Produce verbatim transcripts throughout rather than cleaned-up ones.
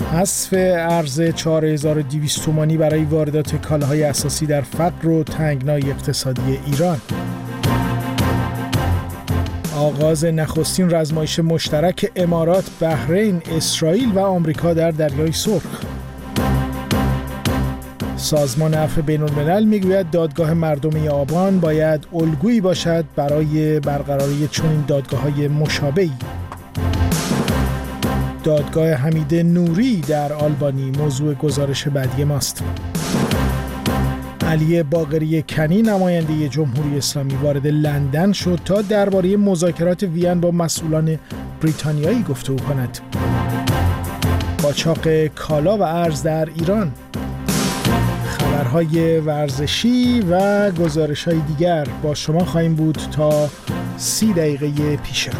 حذف ارز چهار هزار و دویست تومانی برای واردات کالاهای اساسی در فقر و تنگنای اقتصادی ایران. آغاز نخستین رزمایش مشترک امارات، بحرین، اسرائیل و آمریکا در دریای سرخ. سازمان عفو بین‌الملل میگوید دادگاه مردم آبان باید الگویی باشد برای برقراری چنین دادگاه‌های مشابهی. دادگاه حمید نوری در آلبانی موضوع گزارش بعدی ماست. علی باقری کنی نماینده جمهوری اسلامی وارد لندن شد تا درباره مذاکرات وین با مسئولان بریتانیایی گفتگو کند. قاچاق کالا و ارز در ایران. خبرهای ورزشی و گزارش‌های دیگر با شما خواهیم بود تا سی دقیقه پیش.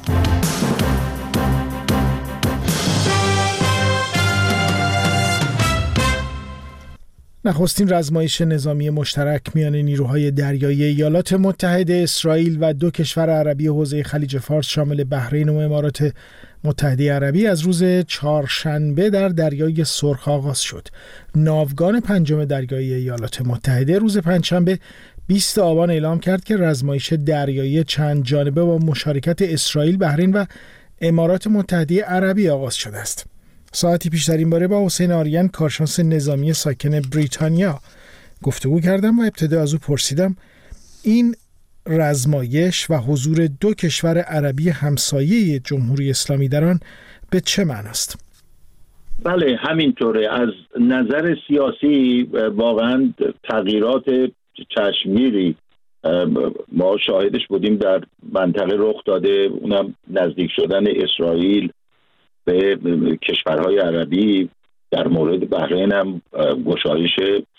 نخستین رزمایش نظامی مشترک میان نیروهای دریایی ایالات متحده، اسرائیل و دو کشور عربی حوزه خلیج فارس شامل بحرین و امارات متحده عربی از روز چهارشنبه در دریای سرخ آغاز شد. ناوگان پنجم دریایی ایالات متحده روز پنجشنبه بیست آبان اعلام کرد که رزمایش دریایی چند جانبه با مشارکت اسرائیل، بحرین و امارات متحده عربی آغاز شده است. ساعتی پیش در این باره با حسین آریان، کارشناس نظامی ساکن بریتانیا گفتگو کردم و ابتدا از او پرسیدم این رزمایش و حضور دو کشور عربی همسایه جمهوری اسلامی در آن به چه معناست؟ بله، همینطوره. از نظر سیاسی واقعا تغییرات چشمگیری ما شاهدش بودیم در منطقه رخ داده، اونم نزدیک شدن اسرائیل به کشورهای عربی. در مورد بحرین هم گشایش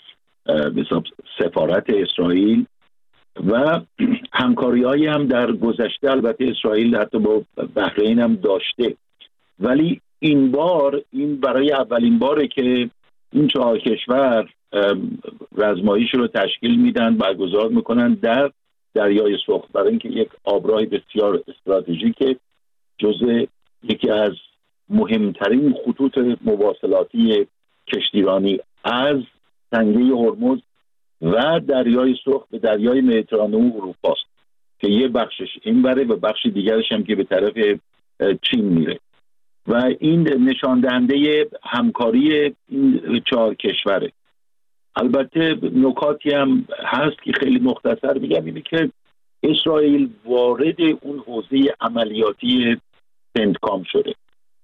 سفارت اسرائیل و همکاری‌هایی هم در گذشته البته اسرائیل حتی با بحرین هم داشته، ولی این بار این برای اولین باره که این چهار کشور رزمایش رو تشکیل میدن، برگزار میکنن در دریای سرخ، برای اینکه یک آبراه بسیار استراتژیک جزء یکی از مهمترین خطوط مواصلاتی کشتیرانی از تنگه هرمز و دریای سرخ به دریای مدیترانه و اروپا است که یه بخشش این بره و بخش دیگرش هم که به طرف چین میره و این نشان دهنده همکاری این چهار کشوره. البته نکاتی هم هست که خیلی مختصر میگم، اینه که اسرائیل وارد اون حوزه عملیاتی سنتکام شده.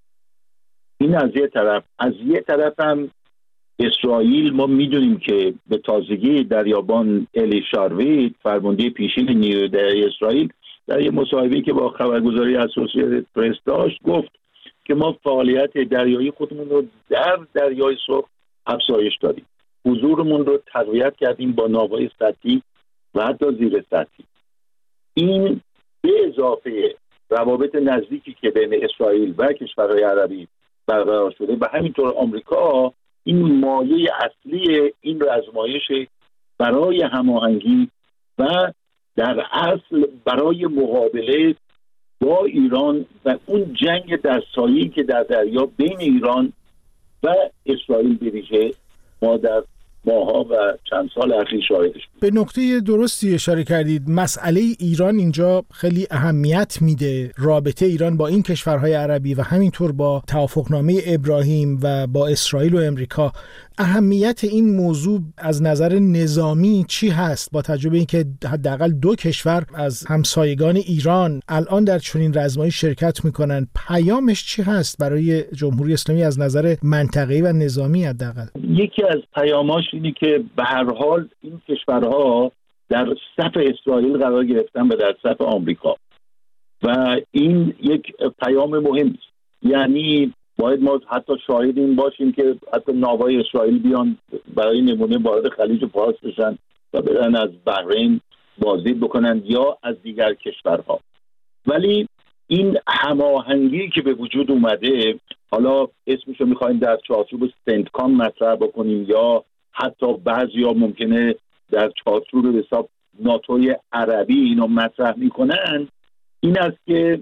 این از یه طرف. از یه طرف هم اسرائیل ما میدونیم که به تازگی دریابان الی شارویت، فرمانده پیشین نیروی دریایی اسرائیل، در یه مصاحبه‌ای که با خبرگزاری اسوسییتد پرس داشت گفت که ما فعالیت دریایی خودمون رو در دریای سرخ افزایش دادیم، حضورمون رو تقویت کردیم با ناوهای سطحی و حتی زیر سطحی. این به اضافه روابط نزدیکی که بین اسرائیل و کشورهای عربی برقرار شده و همینطور آمریکا، این مایه اصلی این رزمایش برای هماهنگی و در اصل برای مقابله با ایران و اون جنگ در سایه‌ای که در دریا بین ایران و اسرائیل بریشه ما در ماها و چند سال اخیر شاهدش بود. به نکته درستی اشاره کردید. مسئله ایران اینجا خیلی اهمیت میده، رابطه ایران با این کشورهای عربی و همینطور با توافقنامه ابراهیم و با اسرائیل و امریکا. اهمیت این موضوع از نظر نظامی چی هست با تجربه اینکه حداقل دو کشور از همسایگان ایران الان در چنین رزمایش شرکت میکنن؟ پیامش چی هست برای جمهوری اسلامی از نظر منطقه‌ای و نظامی حداقل؟ یکی از پیاماش اینه که به هر حال این کشورها در صف اسرائیل قرار گرفتن و در صف آمریکا و این یک پیام مهم است. یعنی باید ما حتی شاهد این باشیم که حتی ناوهای اسرائیل بیان برای نمونه وارد خلیج فارس بشن و برن از بحرین بازدید بکنن یا از دیگر کشورها. ولی این هماهنگی که به وجود اومده، حالا اسمشو میخوایم در چارچوب سنتکام مطرح بکنیم یا حتی بعضیا ممکنه در چارچوب حساب ناتوی عربی اینو مطرح میکنن، این است که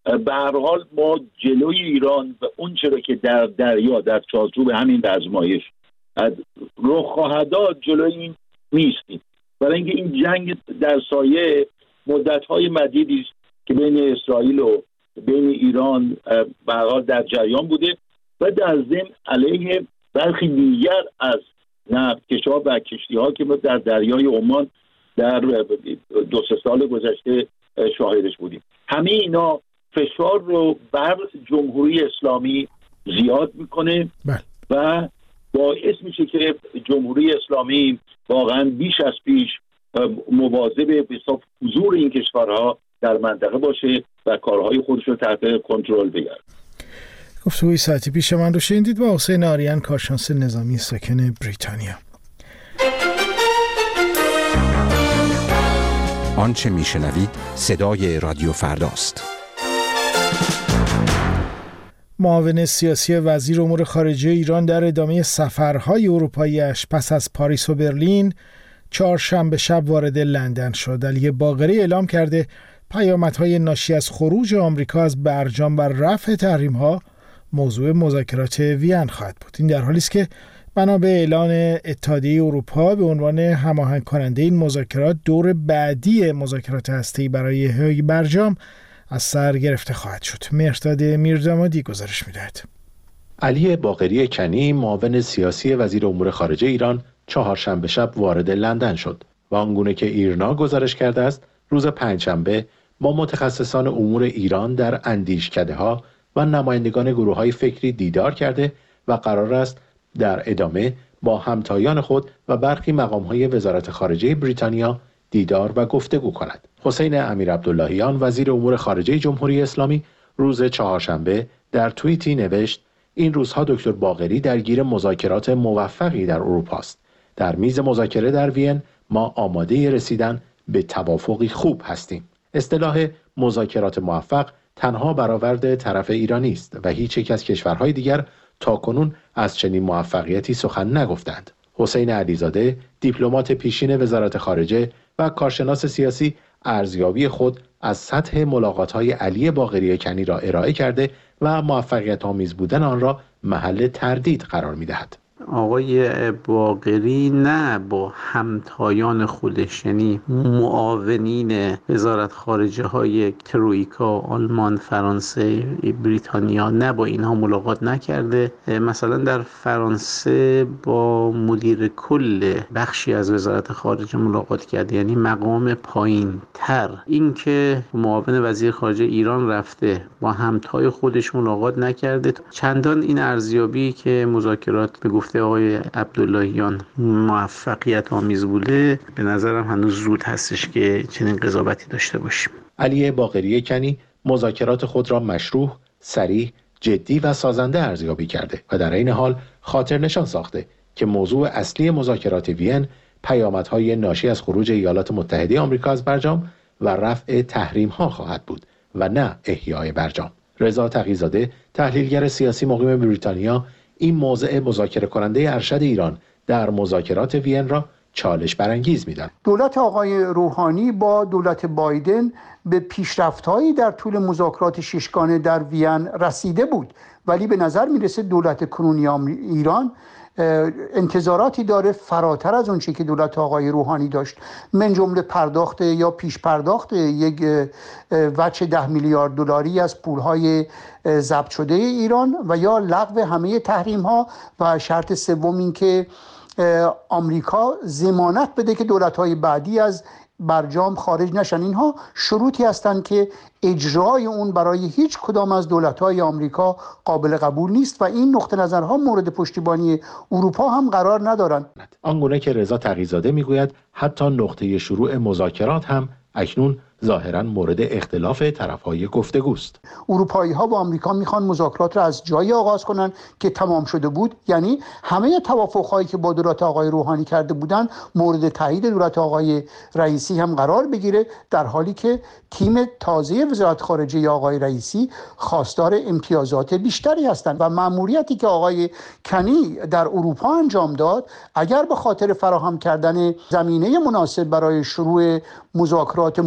به هر حال ما جلوی ایران و اون چرا که در دریا در چارچوب همین آزمایش رخ خواهد داد جلوی این نیستیم، برای اینکه این جنگ در سایه مدت‌های مدیدی است که بین اسرائیل و بین ایران به هر حال در جریان بوده و در ضمن علیه برخی دیگر از نفتکش‌ها و کشتی‌ها که ما در دریای عمان در دو سه سال گذشته شاهدش بودیم. همه اینا فشار رو بر جمهوری اسلامی زیاد میکنه و باعث میشه که جمهوری اسلامی واقعا بیش از پیش مواظب به حضور این کشورها در منطقه باشه و کارهای خودش رو تحت کنترل بگیره. گفتگوی ساعتی پیش من رو شنیدید با حسین آریان، کارشناس نظامی ساکن بریتانیا. آنچه میشنوید صدای رادیو فرداست. معاون سیاسی وزیر امور خارجه ایران در ادامه سفرهای اروپایی‌اش پس از پاریس و برلین چهارشنبه شب وارد لندن شد. علی باقری اعلام کرده پیامدهای ناشی از خروج آمریکا از برجام و رفع تحریم‌ها موضوع مذاکرات وین خواهد بود. این در حالی است که بنا به اعلان اتحادیه اروپا به عنوان هماهنگ کننده این مذاکرات دور بعدی مذاکرات هسته‌ای برای حل برجام از سر گرفته خواهد شد. مهرداد میردامادی گزارش می‌دهد. علی باقری کنی معاون سیاسی وزیر امور خارجه ایران چهارشنبه شب وارد لندن شد و آنگونه که ایرنا گزارش کرده است روز پنجشنبه با متخصصان امور ایران در اندیشکده‌ها و نمایندگان گروه‌های فکری دیدار کرده و قرار است در ادامه با همتایان خود و برخی مقام‌های وزارت خارجه بریتانیا دیدار و گفتگو کند. حسین امیرعبداللهیان وزیر امور خارجه جمهوری اسلامی روز چهارشنبه در توییتی نوشت این روزها دکتر باقری درگیر مذاکرات موفقی در اروپا است. در میز مذاکره در وین ما آماده رسیدن به توافقی خوب هستیم. اصطلاح مذاکرات موفق تنها برآورد طرف ایرانی است و هیچ یک از کشورهای دیگر تاکنون از چنین موفقیتی سخن نگفتند. حسین علیزاده دیپلمات پیشین وزارت خارجه و کارشناس سیاسی ارزیابی خود از سطح ملاقات‌های علی باقری کنی را ارائه کرده و موفقیت آمیز بودن آن را محل تردید قرار می‌دهد. آقای باقری نه با همتایان خودش یعنی معاونین وزارت خارجه های ترویکا، آلمان، فرانسه، بریتانیا نه با اینها ملاقات نکرده. مثلا در فرانسه با مدیر کل بخشی از وزارت خارجه ملاقات کرده، یعنی مقام پایین تر. این که معاون وزیر خارجه ایران رفته با همتای خودش ملاقات نکرده، چندان این ارزیابی که مذاکرات به گفته آقای عبداللهیان موفقیت آمیز بوده به نظرم هنوز زود هستش که چنین قضاوتی داشته باشیم. علی باقری کنی مذاکرات خود را مشروع، صریح، جدی و سازنده ارزیابی کرده و در این حال خاطر نشان ساخته که موضوع اصلی مذاکرات وین پیامدهای ناشی از خروج ایالات متحده آمریکا از برجام و رفع تحریم‌ها خواهد بود و نه احیای برجام. رضا تقی‌زاده تحلیلگر سیاسی مقیم بریتانیا این موضع مذاکره کننده ارشد ایران در مذاکرات وین را چالش برانگیز می‌داند. دولت آقای روحانی با دولت بایدن به پیشرفت‌هایی در طول مذاکرات ششگانه در وین رسیده بود، ولی به نظر می‌رسه دولت کنونی ایران انتظاراتی داره فراتر از اون چیزی که دولت آقای روحانی داشت، من جمله پرداخت یا پیش پرداخت یک وجه ده میلیارد دلاری از پولهای ضبط شده ایران و یا لغو همه تحریم ها و شرط سوم این که آمریکا ضمانت بده که دولت‌های بعدی از برجام خارج نشن. اینها شروطی هستند که اجرای اون برای هیچ کدام از دولت‌های آمریکا قابل قبول نیست و این نقطه نظرها مورد پشتیبانی اروپا هم قرار ندارند. آنگونه که رضا تقی‌زاده میگوید حتی نقطه شروع مذاکرات هم اکنون ظاهراً مورد اختلاف طرف‌های گفتگوست. اروپایی‌ها با آمریکا میخوان مذاکرات را از جایی آغاز کنن که تمام شده بود، یعنی همه توافق‌هایی که با دولت آقای روحانی کرده بودند مورد تایید دولت آقای رئیسی هم قرار بگیره، در حالی که تیم تازه وزارت خارجه آقای رئیسی خواستار امتیازات بیشتری هستند و مأموریتی که آقای کنی در اروپا انجام داد اگر به خاطر فراهم کردن زمینه مناسب برای شروع مذاکرات مثبت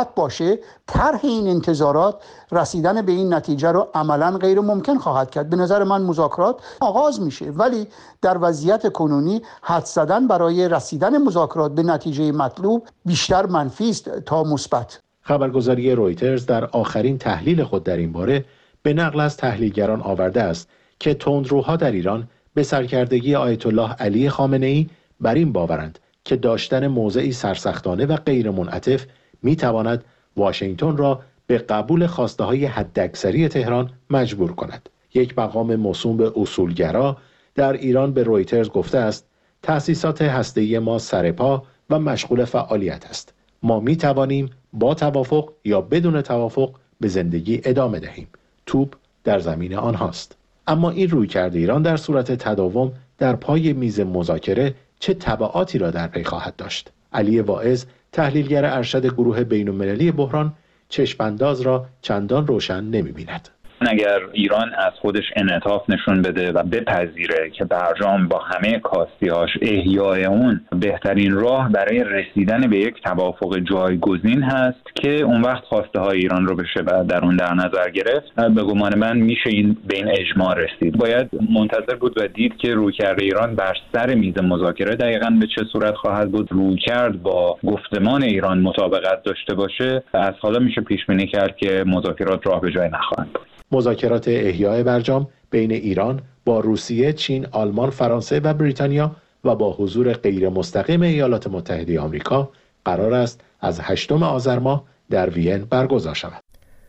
غلط باشه، طرح این انتظارات رسیدن به این نتیجه رو عملاً غیر ممکن خواهد کرد. به نظر من مذاکرات آغاز میشه، ولی در وضعیت کنونی حد زدن برای رسیدن مذاکرات به نتیجه مطلوب بیشتر منفی است تا مثبت. خبرگزاری رویترز در آخرین تحلیل خود در این باره به نقل از تحلیلگران آورده است که تندروها در ایران به سرکردگی آیت الله علی خامنه‌ای بر این باورند که داشتن موضعی سرسختانه و غیر منعطف می تواند واشنگتن را به قبول خواسته‌های حداکثری تهران مجبور کند. یک مقام موسوم به اصولگرا در ایران به رویترز گفته است تأسیسات هسته‌ای ما سرپا و مشغول فعالیت است. ما می توانیم با توافق یا بدون توافق به زندگی ادامه دهیم. توپ در زمین آنهاست. اما این رویکرد ایران در صورت تداوم در پای میز مذاکره چه تبعاتی را در پی خواهد داشت؟ علی واعظ، تحلیلگر ارشد گروه بین‌المللی بحران، چشم‌انداز را چندان روشن نمی‌بیند. اگر ایران از خودش انعطاف نشون بده و بپذیره که برجام با همه کاستی‌هاش احیای اون بهترین راه برای رسیدن به یک توافق جایگزین هست که اون وقت خواسته های ایران رو بشه در اون در نظر گرفت، به گمان من میشه این به این اجماع رسید. باید منتظر بود و دید که رویکرد ایران بر سر میز مذاکره دقیقاً به چه صورت خواهد بود. رویکرد با گفتمان ایران مطابقت داشته باشه، از حالا میشه پیش بینی کرد که مذاکرات راه به جای نخواهند برد. مذاکرات احیای برجام بین ایران با روسیه، چین، آلمان، فرانسه و بریتانیا و با حضور غیر مستقیم ایالات متحده آمریکا قرار است از هشتم آذر ماه در وین برگزار شود.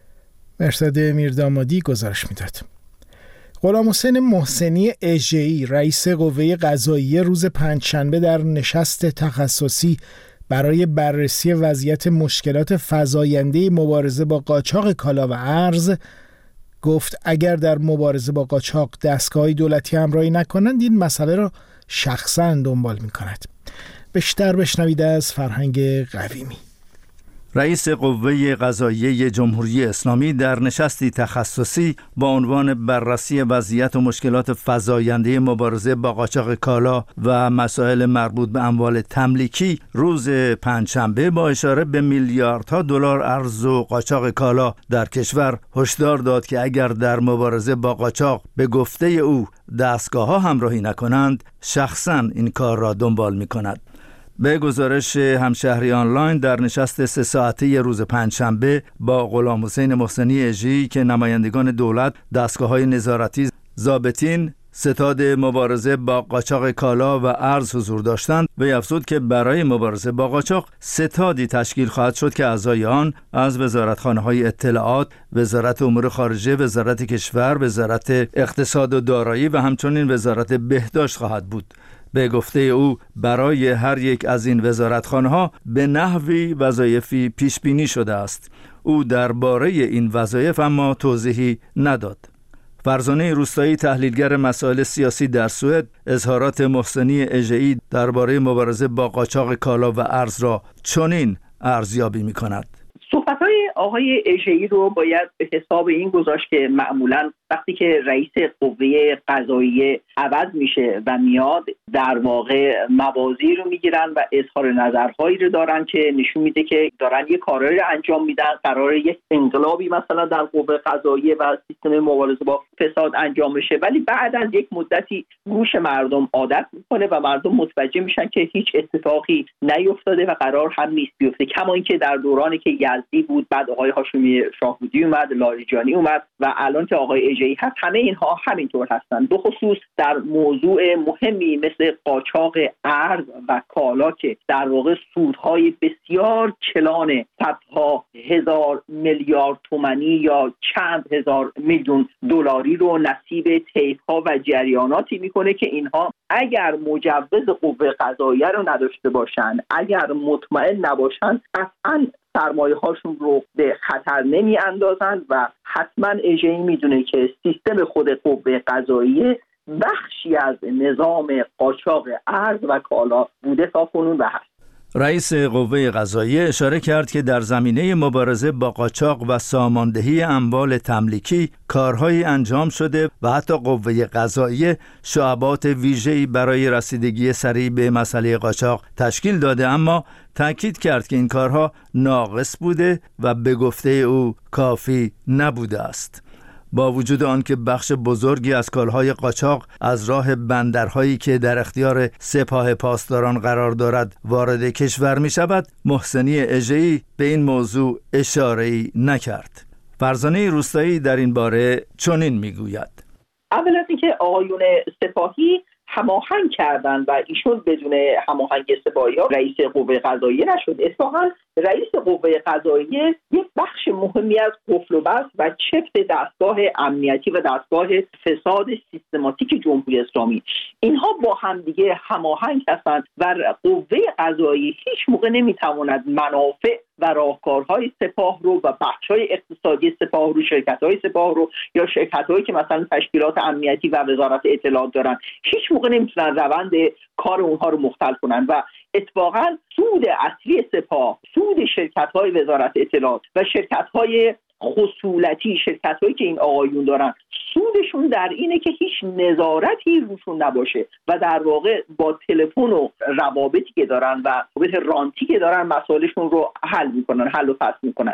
مرصد میردامادی گزارش میداد. غلامحسین محسنی اژه‌ای رئیس قوه قضاییه روز پنجشنبه در نشست تخصصی برای بررسی وضعیت مشکلات فزاینده مبارزه با قاچاق کالا و ارز گفت اگر در مبارزه با قاچاق دستگاه‌های دولتی همراهی نکنند این مسئله را شخصاً دنبال می‌کند. بیشتر بشنوید از فرهنگ قویمی. رئیس قوه قضاییه جمهوری اسلامی در نشستی تخصصی با عنوان بررسی وضعیت و مشکلات فزاینده مبارزه با قاچاق کالا و مسائل مربوط به اموال تملیکی روز پنجشنبه با اشاره به میلیاردها دلار ارز و قاچاق کالا در کشور هشدار داد که اگر در مبارزه با قاچاق به گفته او دستگاه‌ها همراهی نکنند شخصاً این کار را دنبال می‌کند. به گزارش همشهری آنلاین در نشست سه ساعته روز پنجشنبه با غلامحسین محسنی اژه‌ای که نمایندگان دولت، دستگاه‌های نظارتی، ضابطین، ستاد مبارزه با قاچاق کالا و ارز حضور داشتند، وی افزود که برای مبارزه با قاچاق ستادی تشکیل خواهد شد که اعضای آن از وزارتخانه‌های اطلاعات، وزارت امور خارجه، وزارت کشور، وزارت اقتصاد و دارایی و همچنین وزارت بهداشت خواهد بود. به گفته او برای هر یک از این وزارتخانه‌ها به نحوی وظایفی پیش بینی شده است. او درباره این وظایف اما توضیحی نداد. فرزانه روستایی، تحلیلگر مسائل سیاسی در سوئد، اظهارات محسنی اژه‌ای درباره مبارزه با قاچاق کالا و ارز را چنین ارزیابی می‌کند. صحبت‌های آقای اژه‌ای رو باید به حساب این گذاشت که معمولاً وقتی که رئیس قوه قضاییه عوض میشه و میاد در واقع موازی رو میگیرن و اظهار نظرهایی رو دارن که نشون میده که دارن یه کارایی رو انجام میدن، قراره یک انقلابی مثلا در قوه قضاییه و سیستم مبارزه با فساد انجام بشه، ولی بعد از یک مدتی گوش مردم عادت میکنه و مردم متوجه میشن که هیچ اتفاقی نیفتاده و قرار هم نیست بیفته. کما اینکه در دورانی که یزدی بود، بعد آقای هاشمی شاهبودی اومد، لاریجانی اومد و الان که آقای اژه‌ای هست، همه اینها همینطور هستند. به خصوص در موضوع مهمی مثل قاچاق ارز و کالا که در واقع سودهای بسیار کلان صدها هزار میلیارد تومانی یا چند هزار میلیون دلاری رو نصیب طیف‌ها و جریاناتی میکنه که اینها اگر مجوز قوه قضاییه رو نداشته باشن، اگر مطمئن نباشن، قطعاً سرمایه هاشون رو به خطر نمی اندازن و حتما اژه‌ای میدونه که سیستم خود قوه قضاییه بخشی از نظام قاچاق ارز و کالا بوده تا کنون و هست. رئیس قوه قضاییه اشاره کرد که در زمینه مبارزه با قاچاق و ساماندهی اموال تملیکی کارهایی انجام شده و حتی قوه قضاییه شعبات ویژه‌ای برای رسیدگی سریع به مسئله قاچاق تشکیل داده، اما تأکید کرد که این کارها ناقص بوده و به گفته او کافی نبوده است. با وجود آنکه بخش بزرگی از کالهای قاچاق از راه بندرهایی که در اختیار سپاه پاسداران قرار دارد وارد کشور می شود، محسنی اژه‌ای به این موضوع اشاره‌ای نکرد. فرزانه روستایی در این باره چنین می گوید: اول از اینکه آقایون سپاهی هماهنگ کردن و ایشون بدون هماهنگ سپاهی ها رئیس قوه قضاییه نشد. اتفاقا رئیس قوه قضاییه یک بخش مهمی از قفل و بست و چفت دستگاه امنیتی و دستگاه فساد سیستماتیک جمهوری اسلامی، اینها با هم دیگه هماهنگ هستند و قوه قضاییه هیچ موقع نمیتواند منافع و راهکارهای سپاه رو و بخش‌های اقتصادی سپاه رو، شرکت‌های سپاه رو یا شرکت‌هایی که مثلا تشکیلات امنیتی و وزارت اطلاعات دارن، هیچ موقع نمیتونن روند کار اونها رو مختل کنن و اتفاقا سود اصلی سپاه، سود شرکت‌های وزارت اطلاعات و شرکت‌های خصولتی، شرکت‌هایی که این آقایون دارن، سودشون در اینه که هیچ نظارتی روشون نباشه و در واقع با تلفن و روابطی که دارن و روابط رانتی که دارن مسائلشون رو حل میکنن، حل و فصل میکنن.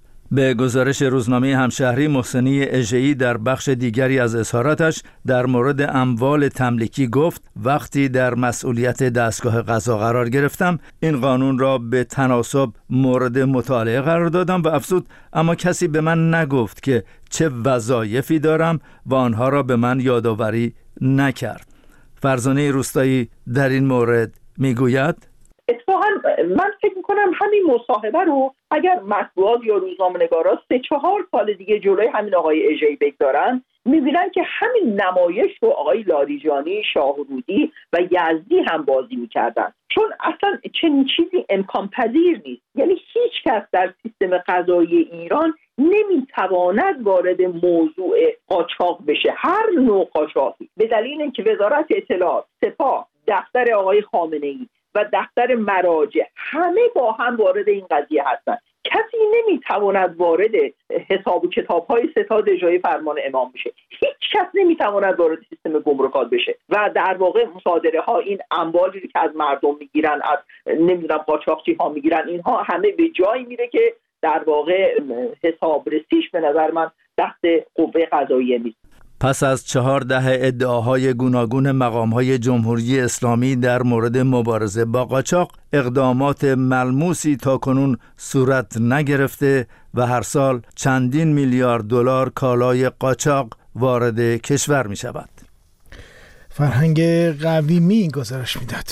به گزارش روزنامه همشهری، محسنی اژه‌ای در بخش دیگری از اظهاراتش در مورد اموال تملیکی گفت: وقتی در مسئولیت دستگاه قضا قرار گرفتم این قانون را به تناسب مورد مطالعه قرار دادم و افزود اما کسی به من نگفت که چه وظایفی دارم و آنها را به من یادآوری نکرد. فرزانه روستایی در این مورد میگوید: اتفاقا من فکر میکنم همین مصاحبه رو اگر مطبوعات یا روزنامه‌نگارا سه چهار سال دیگه جلوی همین آقای اژه‌ای بگذارن، میبینن که همین نمایش رو آقای لاریجانی، شاهرودی و یزدی هم بازی میکردن، چون اصلا چنین چیزی امکان پذیر نیست. یعنی هیچ کس در سیستم قضایی ایران نمیتواند وارد موضوع قاچاق بشه، هر نوع قاچاقی، به دلیل اینکه وزارت اطلاعات، سپاه، دفتر آقای خامنه‌ای و دفتر مراجع همه با هم وارد این قضیه هستن. کسی نمیتواند وارد حساب و کتاب‌های ستاد اجرایی فرمان امام بشه، هیچ کس نمیتواند وارد سیستم گمرکات بشه و در واقع مصادره ها، این اموالی که از مردم میگیرن، از نمیدونم قاچاقچی ها میگیرن، اینها همه به جایی میره که در واقع حسابرسیش به نظر من دست قوه قضاییه نیست. پس از چهار دهه ادعاهای گوناگون مقام‌های جمهوری اسلامی در مورد مبارزه با قاچاق، اقدامات ملموسی تاکنون صورت نگرفته و هر سال چندین میلیارد دلار کالای قاچاق وارد کشور می شود. فرهنگ قویمی گزارش میداد.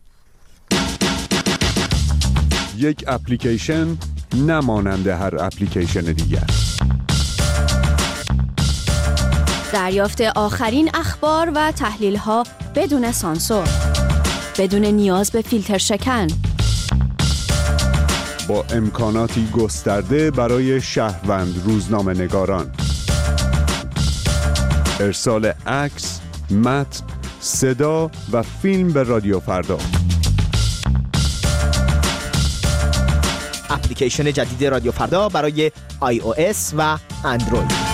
یک اپلیکیشن نمانند هر اپلیکیشن دیگر. دریافت آخرین اخبار و تحلیل‌ها بدون سانسور، بدون نیاز به فیلتر شکن، با امکاناتی گسترده برای شهروند روزنامه‌نگاران. ارسال عکس، متن، صدا و فیلم به رادیو فردا. اپلیکیشن جدید رادیو فردا برای آی او اس و اندروید.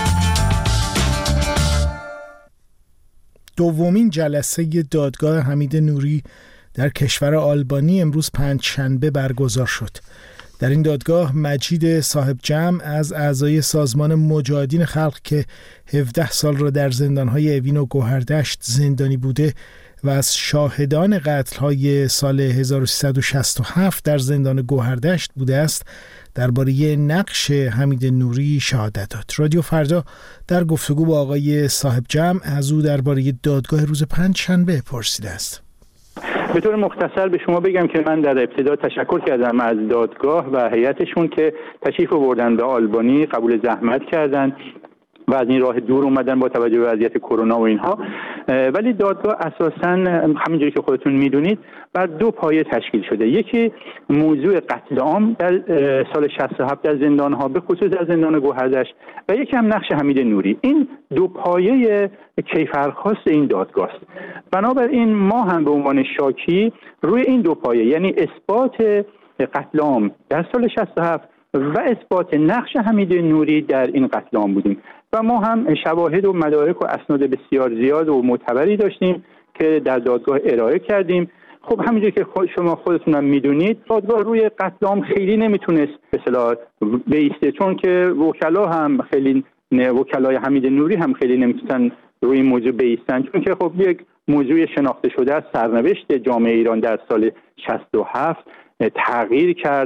دومین جلسه دادگاه حمید نوری در کشور آلبانی امروز پنجشنبه برگزار شد. در این دادگاه مجید صاحب جمع از اعضای سازمان مجاهدین خلق که هفده سال را در زندانهای اوین و گوهردشت زندانی بوده و از شاهدان قتل‌های سال هزار و سیصد و شصت و هفت در زندان گوهردشت بوده است درباره نقش حمید نوری شهادت داد. رادیو فردا در گفتگو با آقای صاحب جمع از او درباره دادگاه روز پنجشنبه پرسیده است. به طور مختصر به شما بگم که من در ابتدا تشکر کردم از دادگاه و هیئتشون که تشریف آوردن به آلبانی، قبول زحمت کردن و از این راه دور اومدن با توجه به وضعیت کرونا و اینها. ولی دادگاه اساساً همونجوری که خودتون میدونید بر دو پایه تشکیل شده. یکی موضوع قتل عام در سال شصت و هفت در زندان‌ها به خصوص در زندان گوهردشت و یکی هم نقش حمید نوری. این دو پایه کیفرخواست این دادگاه است. بنابراین ما هم به عنوان شاکی روی این دو پایه، یعنی اثبات قتل عام در سال شصت و هفت و اثبات نقش حمید نوری در این قتل عام بودیم و ما هم شواهد و مدارک و اسناد بسیار زیاد و معتبری داشتیم که در دادگاه ارائه کردیم. خب همینجور که خود شما خودتون هم میدونید دادگاه روی قتل عام خیلی نمیتونست به اصطلاح بیسته، چون که وکلا هم خیلی وکلای حمید نوری هم خیلی نمیتونن روی این موضوع بیستن، چون که خب یک موضوع شناخته شده از سرنوشت جامعه ایران در سال شصت و هفت تغییر کرد،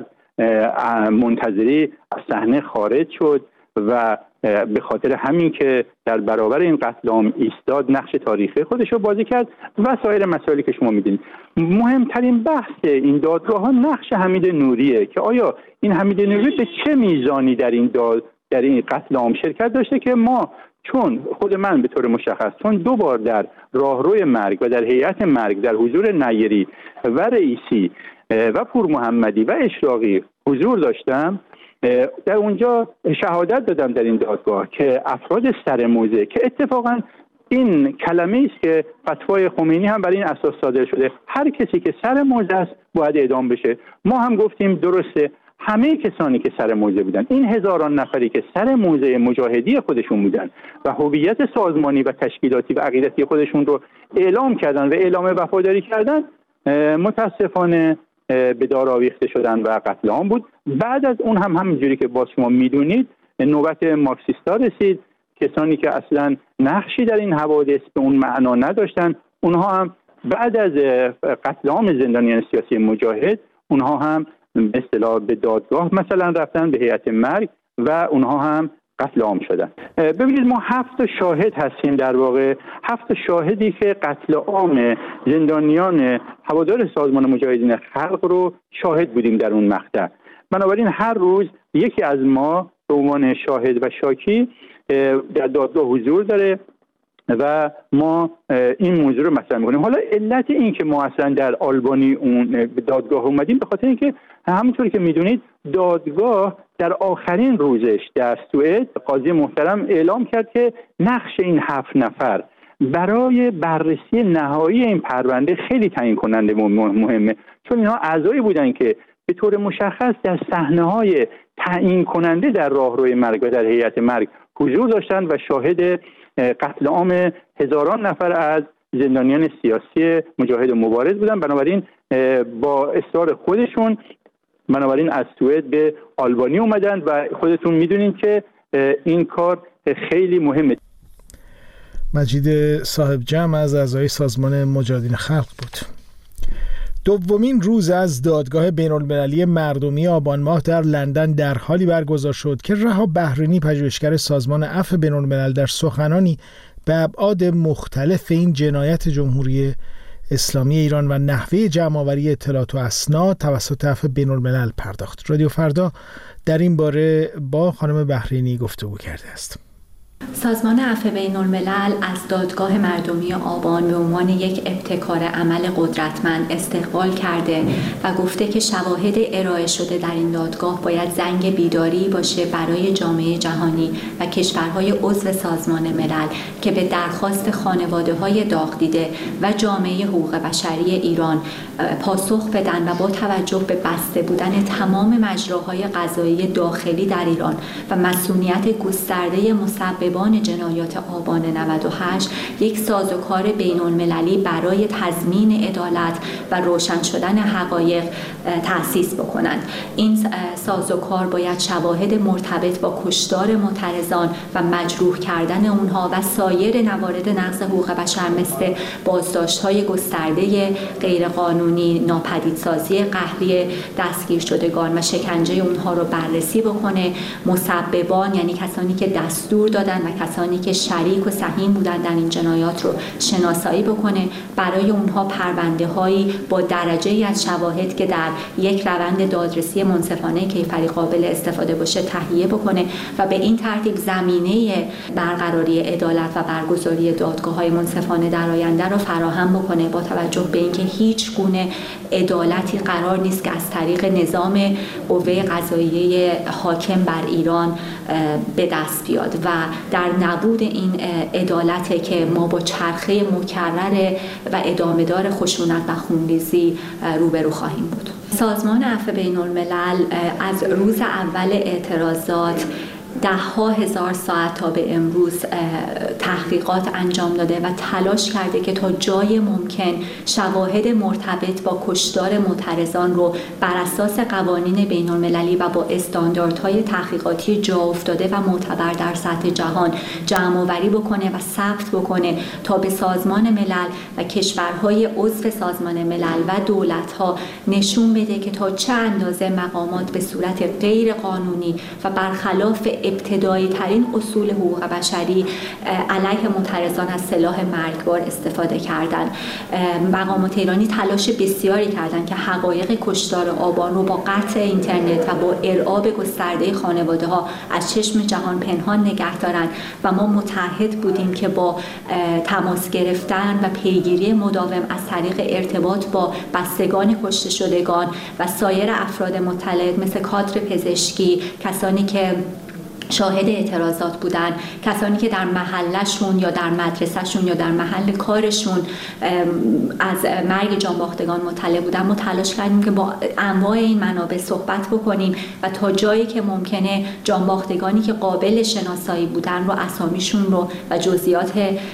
منتظری از صحنه خارج شد و به خاطر همین که در برابر این قتل عام ایستاد نقش تاریخی خودش رو بازی کرد و سایر مسائلی که شما میدونید. مهمترین بحث این دادگاه ها نقش حمید نوریه که آیا این حمید نوری به چه میزانی در این داد در این قتل عام شرکت داشته که ما، چون خود من به طور مشخص چون دو بار در راهروی مرگ و در هیئت مرگ در حضور نیری و رئیسی و پور محمدی و اشراقی حضور داشتم، در اونجا شهادت دادم در این دادگاه که افراد سر موزه که اتفاقا این کلمه است که فتوای خمینی هم برای این اساس صادر شده، هر کسی که سر موزه است باید اعدام بشه. ما هم گفتیم درسته، همه کسانی که سر موزه بودن، این هزاران نفری که سر موزه مجاهدی خودشون بودن و هویت سازمانی و تشکیلاتی و عقیدتی خودشون رو اعلام کردن و اعلام وفاداری کردن، متاسفانه به دار آویخته شدن و قتل عام بود. بعد از اون هم همینجوری که باز شما میدونید نوبت مارکسیستا رسید، کسانی که اصلا نقشی در این حوادث به اون معنا نداشتن، اونها هم بعد از قتل عام زندانیان سیاسی مجاهد اونها هم به اصطلاح به دادگاه مثلا رفتن، به هیئت مرگ و اونها هم قتل عام شدن. ببینید ما هفت شاهد هستیم، در واقع هفت شاهدی که قتل عام زندانیان هوادار سازمان مجاهدین خلق رو شاهد بودیم در اون مقطع. بنابراین هر روز یکی از ما به عنوان شاهد و شاکی در دادگاه حضور داره و ما این موضوع رو مطرح می‌کنیم. حالا علت این که ما اصلا در آلبانی اون به دادگاه اومدیم به خاطر اینکه همونطوری که میدونید دادگاه در آخرین روزش در سوئد قاضی محترم اعلام کرد که نقش این هفت نفر برای بررسی نهایی این پرونده خیلی تعیین کننده و مهمه، چون اینها اعضایی بودن که به طور مشخص در صحنه‌های تعیین کننده در راهروی مرگ و در هیئت مرگ حضور داشتن و شاهد قتل عام هزاران نفر از زندانیان سیاسی مجاهد و مبارز بودن. بنابراین با اصرار خودشون بنابراین از سوئد به آلبانی اومدن و خودتون میدونین که این کار خیلی مهمه. مجید صاحب جمع از اعضای سازمان مجاهدین خلق بود. دومین روز از دادگاه بین‌المللی مردمی آبان ماه در لندن در حالی برگزار شد که رها بحرینی، پژوهشگر سازمان عفو بین‌الملل، در سخنانی به ابعاد مختلف این جنایت جمهوری اسلامی ایران و نحوه جمع‌آوری اطلاعات و اسناد توسط عفو بین‌الملل پرداخت. رادیو فردا در این باره با خانم بحرینی گفتگو کرده است. سازمان عفو بین‌الملل از دادگاه مردمی آبان به عنوان یک ابتکار عمل قدرتمند استقبال کرده و گفته که شواهد ارائه شده در این دادگاه باید زنگ بیداری باشه برای جامعه جهانی و کشورهای عضو سازمان ملل که به درخواست خانواده‌های داغ دیده و جامعه حقوق بشری ایران پاسخ بدن و با توجه به بسته بودن تمام مجراهای قضایی داخلی در ایران و مسئولیت گسترده مسببان جنایات آبان نود و هشت یک سازوکار بین‌المللی برای تضمین عدالت و روشن شدن حقایق تأسیس بکنند. این سازوکار باید شواهد مرتبط با کشتار معترضان و مجروح کردن اونها و سایر موارد نقض حقوق بشر مثل بازداشت‌های گسترده غیرقانونی، ناپدیدسازی قهری دستگیر شدگان و شکنجه اونها رو بررسی بکنه. مسببان یعنی کسانی که دستور دادن و و کسانی که شریک و سهیم بودن در این جنایات رو شناسایی بکنه، برای اونها پرونده هایی با درجه ای از شواهد که در یک روند دادرسی منصفانه کیفری قابل استفاده باشه تهیه بکنه و به این ترتیب زمینه برقراری عدالت و برگزاری دادگاه‌های منصفانه در آینده را فراهم بکنه، با توجه به اینکه هیچ گونه عدالتی قرار نیست که از طریق نظام قوه قضاییه حاکم بر ایران به دست بیاد و در نبود این عدالت که ما با چرخه مکرر و ادامه‌دار خشونت و خونریزی روبرو خواهیم بود. سازمان عفو بین الملل از روز اول اعتراضات ده ها هزار ساعت تا به امروز تحقیقات انجام داده و تلاش کرده که تا جای ممکن شواهد مرتبط با کشتار معترضان رو بر اساس قوانین بین المللی و با استانداردهای تحقیقاتی جا افتاده و معتبر در سطح جهان جمع آوری بکنه و ثبت بکنه تا به سازمان ملل و کشورهای عضو سازمان ملل و دولت‌ها نشون بده که تا چه اندازه مقامات به صورت غیر قانونی و برخلاف ابتدایی ترین اصول حقوق بشری علیه معترضان از سلاح مرگبار استفاده کردند. مقامات ایرانی تلاش بسیاری کردند که حقایق کشتار آبان رو با قطع اینترنت و با ارعاب گسترده خانواده ها از چشم جهان پنهان نگه دارند و ما متعهد بودیم که با تماس گرفتن و پیگیری مداوم از طریق ارتباط با بستگان کشته شدگان و سایر افراد مطلع مثل کادر پزشکی، کسانی که شاهد اعتراضات بودن، کسانی که در محلشون یا در مدرسهشون یا در محل کارشون از مرگ جانباختگان مطلع بودن، ما تلاش کردیم که با انواع این منابع صحبت بکنیم و تا جایی که ممکنه جانباختگانی که قابل شناسایی بودن رو اسامیشون رو و جزئیات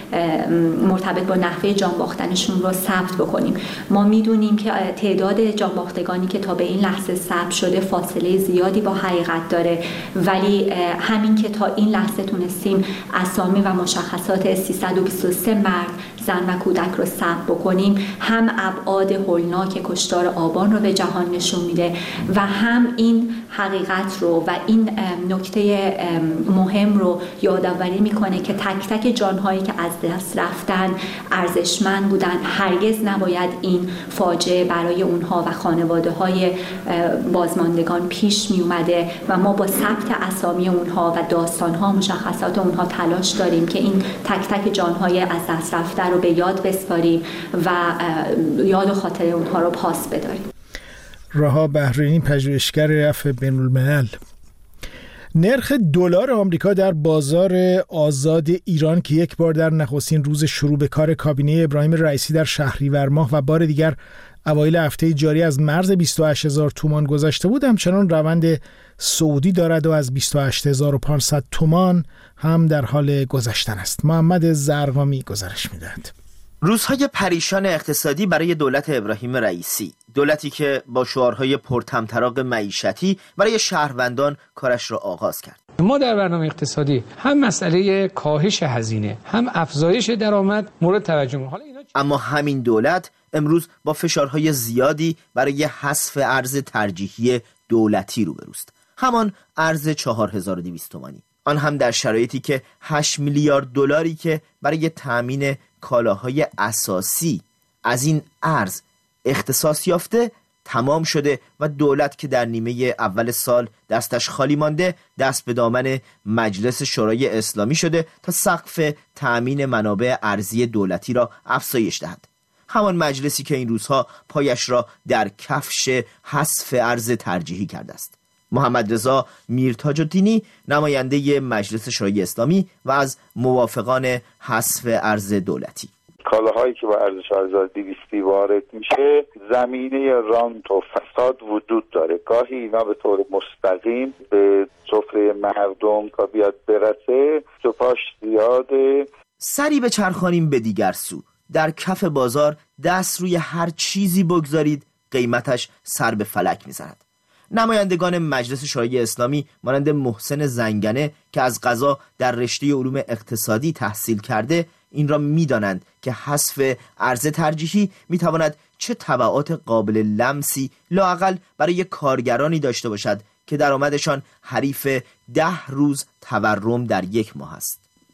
مرتبط با نحوه جانباختنشون رو ثبت بکنیم. ما میدونیم که تعداد جانباختگانی که تا به این لحظه ثبت شده فاصله زیادی با حقیقت داره، ولی همین که تا این لحظه تونستیم اسامی و مشخصات سیصد و بیست و سه مرد، زن و کودک رو ثبت بکنیم، هم ابعاد هولناک کشتار آبان رو به جهان نشون میده و هم این حقیقت رو و این نکته مهم رو یادآوری میکنه که تک تک جانهایی که از دست رفتن ارزشمند بودن. هرگز نباید این فاجعه برای اونها و خانواده های بازماندگان پیش می اومده و ما با ثبت اسامی اونها و داستانها و مشخصات اونها تلاش داریم که این تک تک جانهای از دست رفته رو به یاد بسپاریم و یاد و خاطر اونها رو پاس بداریم. رها بحرینی، پژوهشگر عفو بین الملل. نرخ دلار آمریکا در بازار آزاد ایران که یک بار در نخستین روز شروع به کار کابینه ابراهیم رئیسی در شهریور ماه و بار دیگر اوایل هفته جاری از مرز بیست و هشت هزار تومان گذشته بود، همچنان روند صعودی دارد و از بیست و هشت هزار و پانصد تومان هم در حال گذشتن است. محمد زرقامی گزارش می‌دهد. روزهای پریشان اقتصادی برای دولت ابراهیم رئیسی، دولتی که با شعارهای پرطمطراق معیشتی برای شهروندان کارش را آغاز کرد. ما در برنامه اقتصادی هم مسئله کاهش هزینه هم افزایش درآمد مورد توجه. حالا اینا اما همین دولت امروز با فشارهای زیادی برای حذف ارز ترجیحی دولتی روبروست، همان ارز چهار هزار و دویست تومانی، آن هم در شرایطی که هشت میلیارد دلاری که برای تامین کالاهای اساسی از این ارز اختصاص یافته تمام شده و دولت که در نیمه اول سال دستش خالی مانده دست به دامن مجلس شورای اسلامی شده تا سقف تأمین منابع ارزی دولتی را افزایش دهد. همان مجلسی که این روزها پایش را در کفش حذف ارز ترجیحی کرده است. محمد رضا میرتاج الدینی، نماینده مجلس شورای اسلامی و از موافقان حذف ارز دولتی: کالاهایی که با ارزش هزار و دویست وارد میشه زمینه رانت و فساد وجود داره. گاهی اینا به طور مستقیم به سفره مردم تا بیاد برسه سپاش زیاده. سری به چرخانیم به دیگر سو. در کف بازار دست روی هر چیزی بگذارید قیمتش سر به فلک میزند. نمایندگان مجلس شورای اسلامی مانند محسن زنگنه که از قضا در رشته علوم اقتصادی تحصیل کرده این را می‌دانند که حذف ارز ترجیحی می‌تواند چه تبعات قابل لمسی لااقل برای کارگرانی داشته باشد که درآمدشان حریف ده روز تورم در یک ماه است.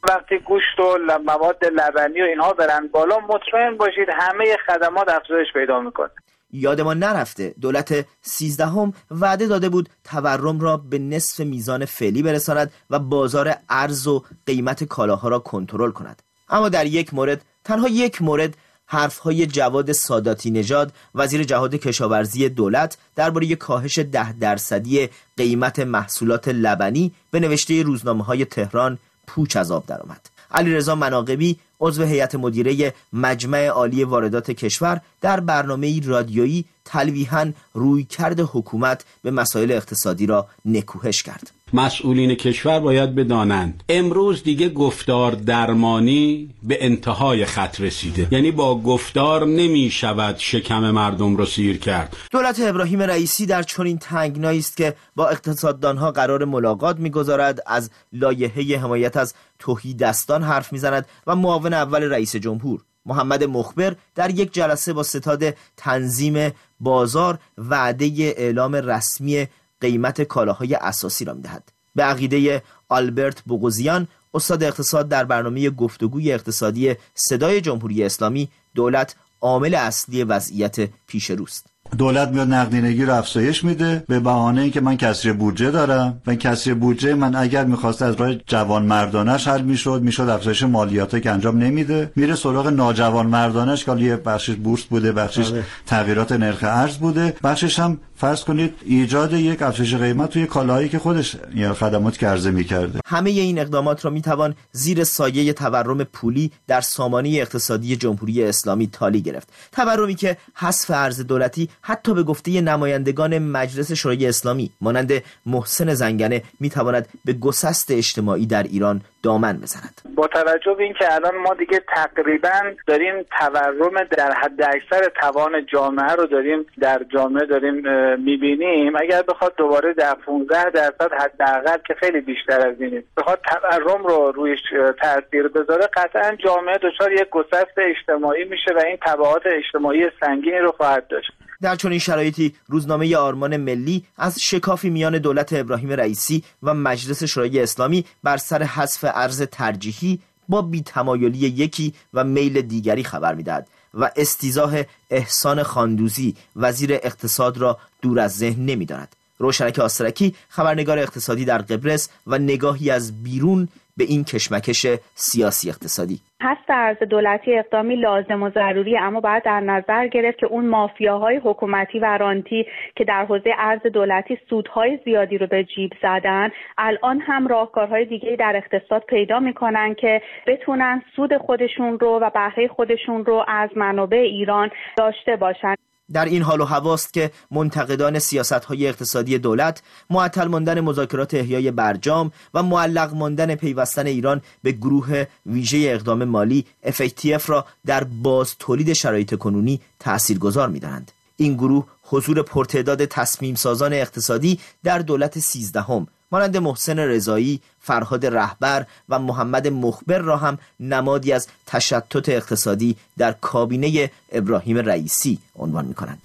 وقتی گوشت و مواد لبنی و اینها برن بالا، مطمئن باشید همه خدمات افزایش پیدا میکنه. یادمان نرفته دولت سیزدهم وعده داده بود تورم را به نصف میزان فعلی برساند و بازار ارز و قیمت کالاها را کنترل کند. اما در یک مورد، تنها یک مورد، حرفهای جواد ساداتی نژاد وزیر جهاد کشاورزی دولت درباره کاهش ده درصدی قیمت محصولات لبنی به نوشته روزنامه‌های تهران پوچ از آب درآمد. علیرضا مناقبی عضو هیئت مدیره مجمع عالی واردات کشور در برنامه‌ای رادیویی تلویحاً رویکرد حکومت به مسائل اقتصادی را نکوهش کرد. مسئولین کشور باید بدانند امروز دیگه گفتار درمانی به انتهای خط رسیده، یعنی با گفتار نمی شود شکم مردم رو سیر کرد. دولت ابراهیم رئیسی در چنین تنگنایی است که با اقتصاددانها قرار ملاقات می‌گذارد، از لایحه حمایت از تهیدستان حرف می‌زند و معاون اول رئیس جمهور محمد مخبر در یک جلسه با ستاد تنظیم بازار وعده اعلام رسمی قیمت کالاهای اساسی را می‌دهد. به عقیده آلبرت بوغوزیان، استاد اقتصاد در برنامه گفتگوی اقتصادی صدای جمهوری اسلامی، دولت عامل اصلی وضعیت پیش روست. دولت میاد نقدینگی رو افزایش میده به بهانه اینکه من کسری بودجه دارم و کسری بودجه من اگر میخواست از راه جوان مردانش حل میشد میشد افزایش مالیاتی که انجام نمیده، میره سراغ ناجوان مردانش که یه بخشش بورس بوده، بخشش تغییرات نرخ ارز بوده، بخشش هم فرض کنید ایجاد یک افزایش قیمت توی کالاهایی که خودش یا خدمات که عرضه میکرده. همه این اقدامات را میتوان زیر سایه تورم پولی در سامانه اقتصادی جمهوری اسلامی تالی گرفت. تورمی که حذف ارز دولتی حتی به گفته نمایندگان مجلس شورای اسلامی مانند محسن زنگنه میتواند به گسست اجتماعی در ایران دامن بزند. با توجه به اینکه الان ما دیگه تقریبا داریم تورم در حد اکثر توان جامعه رو داریم در جامعه داریم میبینیم، اگر بخواد دوباره در پانزده درصد حداقل که خیلی بیشتر از اینه بخواد تورم رو رویش تاثیر بذاره، قطعا جامعه دچار یک گسست اجتماعی میشه و این تبعات اجتماعی سنگینی رو خواهد داشت. در چنین شرایطی روزنامه آرمان ملی از شکافی میان دولت ابراهیم رئیسی و مجلس شورای اسلامی بر سر حذف ارز ترجیحی با بی‌تمایلی یکی و میل دیگری خبر میدهد و استیضاح احسان خاندوزی وزیر اقتصاد را دور از ذهن نمی‌داند. روشنک آسترکی خبرنگار اقتصادی در قبرس و نگاهی از بیرون به این کشمکش سیاسی اقتصادی. حذف ارز دولتی اقدامی لازم و ضروری، اما باید در نظر گرفت که اون مافیاهای حکومتی و رانتی که در حوزه ارز دولتی سودهای زیادی رو به جیب زدن، الان هم راهکارهای دیگه‌ای در اقتصاد پیدا میکنن که بتونن سود خودشون رو و بهره خودشون رو از منابع ایران داشته باشن. در این حال و هواست که منتقدان سیاست‌های اقتصادی دولت معطل ماندن مذاکرات احیای برجام و معلق ماندن پیوستن ایران به گروه ویژه اقدام مالی اف ای تی اف را در باز تولید شرایط کنونی تاثیرگذار می‌دانند. این گروه حضور پرتعداد تصمیم سازان اقتصادی در دولت سیزدهم مانند محسن رضایی، فرهاد رهبر و محمد مخبر را هم نمادی از تشتت اقتصادی در کابینه ابراهیم رئیسی عنوان می‌کنند.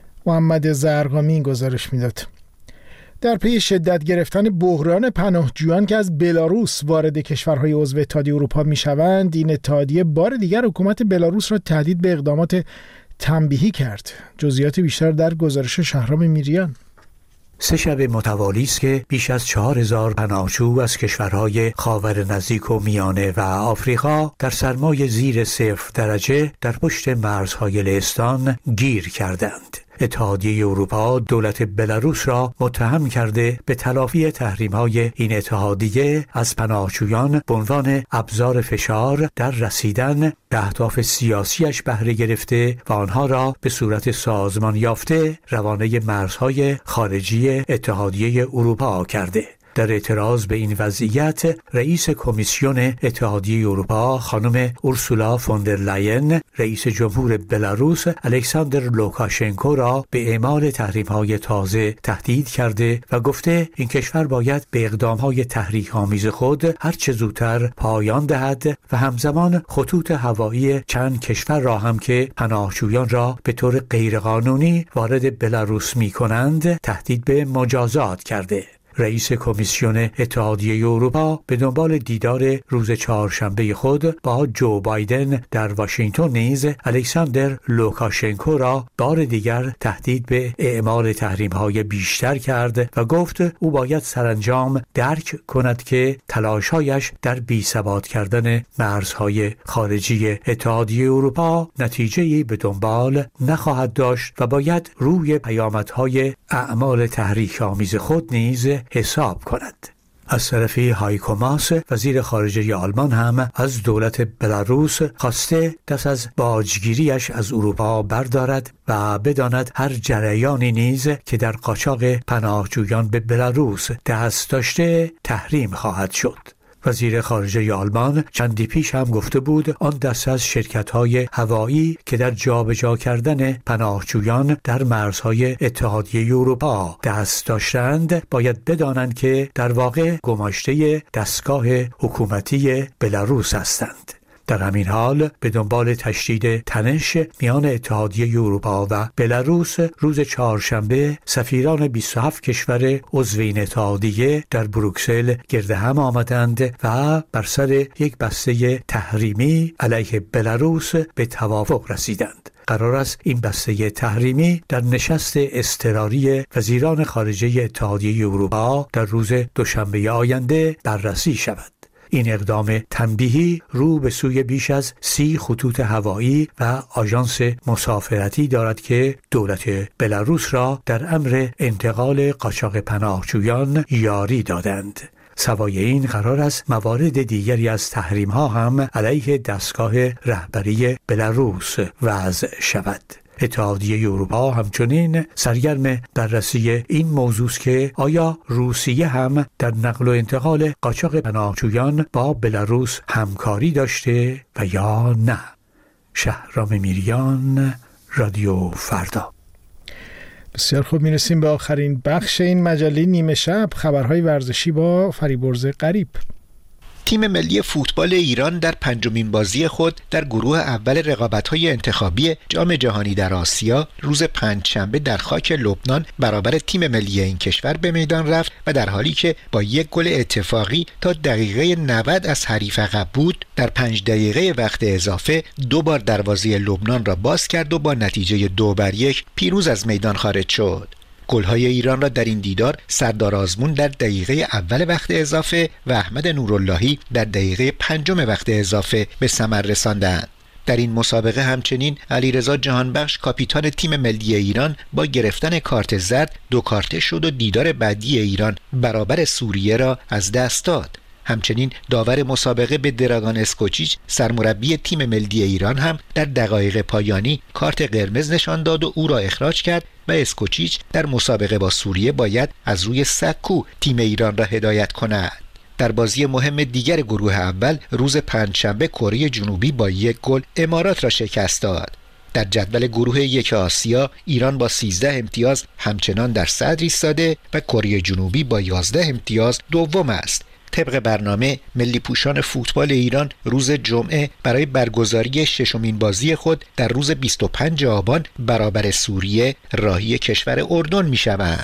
محمد زرقامی این گزارش میداد. در پی شدت گرفتن بحران پناهجویان که از بلاروس وارد کشورهای عضو اتحادیه اروپا میشوند، این اتحادیه بار دیگر حکومت بلاروس را تهدید به اقدامات تنبیهی کرد. جزئیات بیشتر در گزارش شهرام میریان. سه شب متوالی است که بیش از چهار هزار پناهجو از کشورهای خاور نزدیک و میانه و آفریقا در سرمای زیر صفر درجه در پشت مرزهای لهستان گیر کردند. اتحادیه اروپا دولت بلاروس را متهم کرده به تلافی تحریم‌های این اتحادیه از پناهجویان به عنوان ابزار فشار در رسیدن به اهداف سیاسیش بهره گرفته و آنها را به صورت سازمان یافته روانه مرزهای خارجی اتحادیه اروپا کرده. در اعتراض به این وضعیت، رئیس کمیسیون اتحادیه اروپا خانم اورسولا فوندرلاین رئیس جمهور بلاروس الکساندر لوکاشنکو را به اعمال تحریم‌های تازه تهدید کرده و گفته این کشور باید به اقدام‌های تحریک‌آمیز خود هر چه زودتر پایان دهد و همزمان خطوط هوایی چند کشور را هم که پناهجویان را به طور غیرقانونی وارد بلاروس می‌کنند تهدید به مجازات کرده. رئیس کمیسیون اتحادیه اروپا به دنبال دیدار روز چهارشنبه خود با جو بایدن در واشنگتن نیز الکساندر لوکاشنکو را بار دیگر تهدید به اعمال تحریم‌های بیشتر کرد و گفت او باید سرانجام درک کند که تلاش‌هایش در بی‌ثبات کردن مرزهای خارجی اتحادیه اروپا نتیجه‌ای به دنبال نخواهد داشت و باید روی پیامدهای اعمال تحریک‌آمیز خود نیز حساب کند. از طرفی هایکو ماس وزیر خارجه آلمان هم از دولت بلاروس خواسته دست از باجگیریش از اروپا بردارد و بداند هر جریانی نیز که در قاچاق پناهجویان به بلاروس دست داشته تحریم خواهد شد. وزیر خارجه آلمان چندی پیش هم گفته بود آن دست از شرکت‌های هوایی که در جابجا کردن پناهجویان در مرزهای اتحادیه اروپا دست داشتند باید بدانند که در واقع گماشته دستگاه حکومتی بلاروس هستند. در همین حال به دنبال تشدید تنش میان اتحادیه اروپا و بلاروس روز چهارشنبه سفیران بیست و هفت کشور عضو این اتحادیه در بروکسل گرد هم آمدند و بر سر یک بسته تحریمی علیه بلاروس به توافق رسیدند. قرار است این بسته تحریمی در نشست اضطراری وزیران خارجه اتحادیه اروپا در روز دوشنبه آینده بررسی شود. این اقدام تنبیهی رو به سوی بیش از سی خطوط هوایی و آژانس مسافرتی دارد که دولت بلاروس را در امر انتقال قاچاق پناهجویان یاری دادند. سوای این قرار است موارد دیگری از تحریم ها هم علیه دستگاه رهبری بلاروس وضع شود. اتحادیه اروپا همچنین سرگرم بررسی این موضوع است که آیا روسیه هم در نقل و انتقال قاچاق پناهجویان با بلاروس همکاری داشته و یا نه. شهرام میریان، رادیو فردا. بسیار خوب، میرسیم به آخرین بخش این مجله نیمه شب، خبرهای ورزشی با فریبرز غریب. تیم ملی فوتبال ایران در پنجمین بازی خود در گروه اول رقابت‌های انتخابی جام جهانی در آسیا روز پنجشنبه در خاک لبنان برابر تیم ملی این کشور به میدان رفت و در حالی که با یک گل اتفاقی تا دقیقه نود از حریف عقب بود، در پنج دقیقه وقت اضافه دو بار دروازه لبنان را باز کرد و با نتیجه دو بر یک پیروز از میدان خارج شد. گل‌های ایران را در این دیدار سردار آزمون در دقیقه اول وقت اضافه و احمد نوراللهی در دقیقه پنجم وقت اضافه به ثمر رساندند. در این مسابقه همچنین علیرضا جهانبخش کاپیتان تیم ملی ایران با گرفتن کارت زرد دو کارته شد و دیدار بعدی ایران برابر سوریه را از دست داد. همچنین داور مسابقه به دراگان اسکوچیچ سرمربی تیم ملی ایران هم در دقایق پایانی کارت قرمز نشان داد و او را اخراج کرد و اسکوچیچ در مسابقه با سوریه باید از روی سکو تیم ایران را هدایت کند. در بازی مهم دیگر گروه اول روز پنجشنبه کره جنوبی با یک گل امارات را شکست داد. در جدول گروه یک آسیا ایران با سیزده امتیاز همچنان در صدر ایستاده و کره جنوبی با یازده امتیاز دوم است. طبق برنامه ملی پوشان فوتبال ایران روز جمعه برای برگزاری ششمین بازی خود در روز بیست و پنجم آبان برابر سوریه راهی کشور اردن می‌شوند.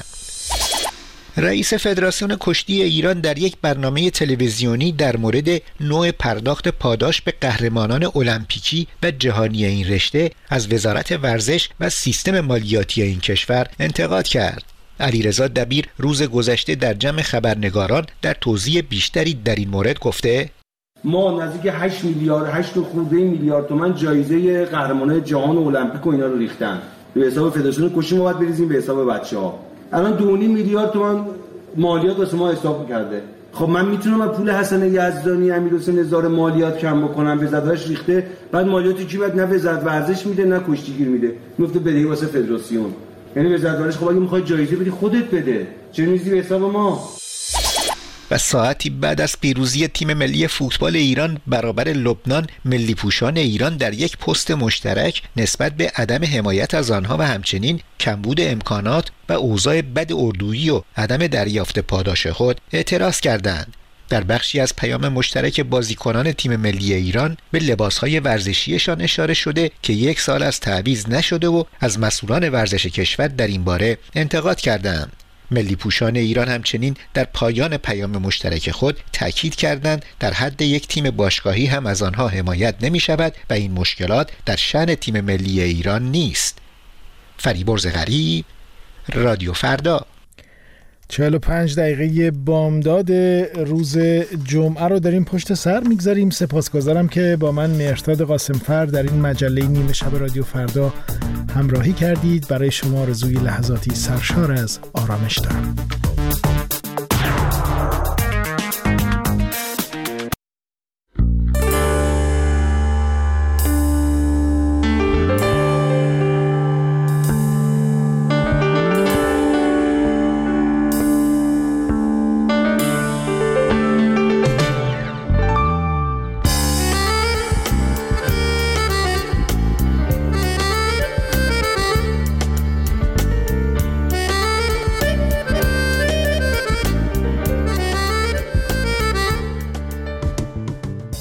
رئیس فدراسیون کشتی ایران در یک برنامه تلویزیونی در مورد نوع پرداخت پاداش به قهرمانان المپیکی و جهانی این رشته از وزارت ورزش و سیستم مالیاتی این کشور انتقاد کرد. علیرضا دبیر روز گذشته در جمع خبرنگاران در توضیح بیشتری در این مورد گفته ما نزدیک هشت میلیارد هشت و خورده میلیارد تومان جایزه قهرمانان جهان المپیک و اینا رو ریختن به حساب فدراسیون کشتی. ما باید بریزیم به حساب بچه‌ها. الان دو و نیم میلیارد تومان مالیات واسه ما حساب کرده. خب من میتونم از پول حسن یزدانی امیرحسین هزار مالیات کم بکنم، وزارتش ریخته، بعد مالیاتی کی بعد نه وزارت ورزش میده نه کشتیگیر میده، میفته بدهی واسه فدراسیون. یعنی وزارت ورزش خب اگه میخوای جایزه بدی خودت بده، چرا میذاری به حساب ما؟ و ساعتی بعد از پیروزی تیم ملی فوتبال ایران برابر لبنان، ملی پوشان ایران در یک پست مشترک نسبت به عدم حمایت از آنها و همچنین کمبود امکانات و اوضاع بد اردویی و عدم دریافت پاداش خود اعتراض کردند. در بخشی از پیام مشترک بازیکنان تیم ملی ایران به لباسهای ورزشیشان اشاره شده که یک سال از تعویض نشده و از مسئولان ورزش کشور در این باره انتقاد کردند. ملی پوشان ایران همچنین در پایان پیام مشترک خود تاکید کردند در حد یک تیم باشگاهی هم از آنها حمایت نمی شود و این مشکلات در شأن تیم ملی ایران نیست. فریبرز غریب، رادیو فردا. چهل و پنج دقیقه بامداد روز جمعه رو داریم پشت سر میگذاریم. سپاسگزارم که با من مهرداد قاسمفر در این مجله نیمه شب رادیو فردا همراهی کردید. برای شما آرزوی لحظاتی سرشار از آرامش دارم.